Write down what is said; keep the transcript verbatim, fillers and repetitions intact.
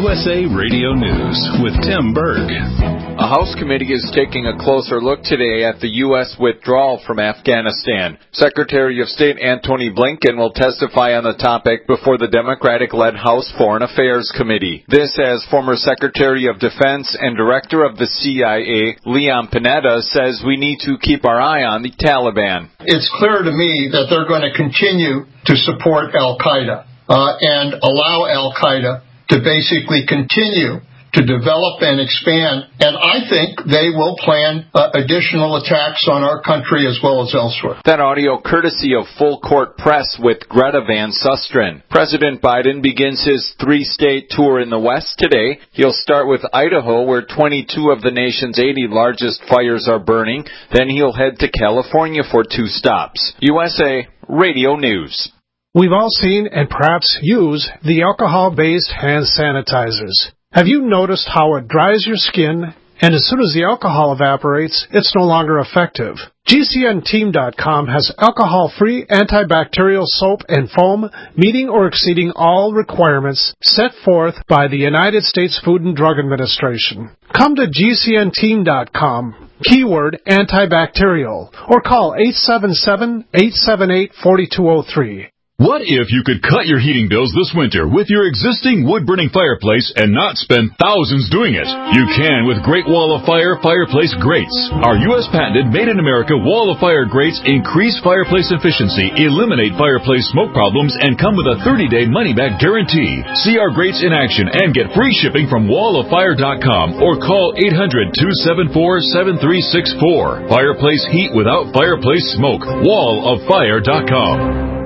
U S A Radio News with Tim Berg. A House committee is taking a closer look today at the U S withdrawal from Afghanistan. Secretary of State Antony Blinken will testify on the topic before the Democratic-led House Foreign Affairs Committee. This as former Secretary of Defense and Director of the C I A, Leon Panetta, says we need to keep our eye on the Taliban. It's clear to me that they're going to continue to support al-Qaeda uh, and allow al-Qaeda to basically continue to develop and expand, and I think they will plan uh, additional attacks on our country as well as elsewhere. That audio courtesy of Full Court Press with Greta Van Susteren. President Biden begins his three-state tour in the West today. He'll start with Idaho, where twenty-two of the nation's eighty largest fires are burning. Then he'll head to California for two stops. U S A Radio News. We've all seen and perhaps use the alcohol-based hand sanitizers. Have you noticed how it dries your skin, and as soon as the alcohol evaporates, it's no longer effective? G C N Team dot com has alcohol-free antibacterial soap and foam meeting or exceeding all requirements set forth by the United States Food and Drug Administration. Come to G C N Team dot com, keyword antibacterial, or call eight seven seven, eight seven eight, four two zero three. What if you could cut your heating bills this winter with your existing wood-burning fireplace and not spend thousands doing it? You can with Great Wall of Fire fireplace grates. Our U S patented made-in-America Wall of Fire grates increase fireplace efficiency, eliminate fireplace smoke problems, and come with a thirty-day money-back guarantee. See our grates in action and get free shipping from wall of fire dot com or call eight hundred, two seven four, seven three six four. Fireplace heat without fireplace smoke. wall of fire dot com.